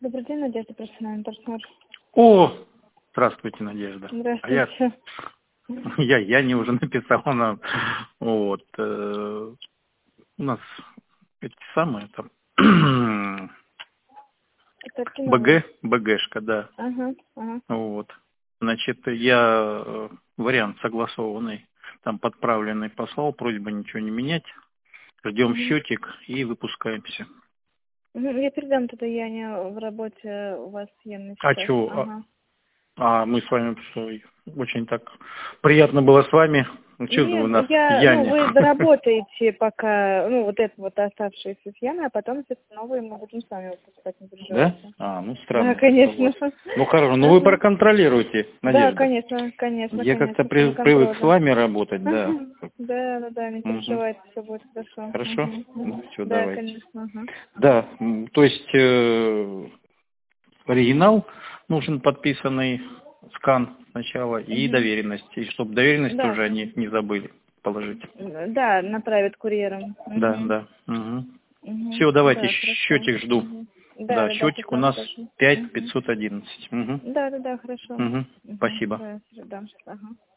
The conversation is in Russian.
Добрый день, Надежда, профессиональный партнер. О, здравствуйте, Надежда. Здравствуйте. Я не уже написал нам. Вот. У нас эти самые там БГшка, да. Ага. Вот. Значит, я вариант согласованный, там подправленный послал, просьба ничего не менять. Ждем счетик и выпускаемся. Я передам тогда Яне в работе, у вас Яна А сейчас. чего? Ага. Мы с вами очень так приятно было с вами. Что вы у нас, Яне? Вы доработаете пока, вот это вот оставшееся с Яной, а потом, естественно, новые мы будем с вами выпускать, не переживайте. Да? Странно. Да, конечно. Ну хорошо, вы проконтролируйте, Надежда. Да, конечно. Я как-то привык с вами работать, да. Да, не переживайте, все будет хорошо. Хорошо? Все, Да, давайте. конечно. Да, то есть оригинал нужен подписанный, скан сначала и доверенность. И чтобы доверенность Да. тоже они не забыли положить. Да, направят курьером. Да. Все, давайте, счетик жду. Да, счетик у нас 5511. Да, хорошо. Спасибо. Да, ага.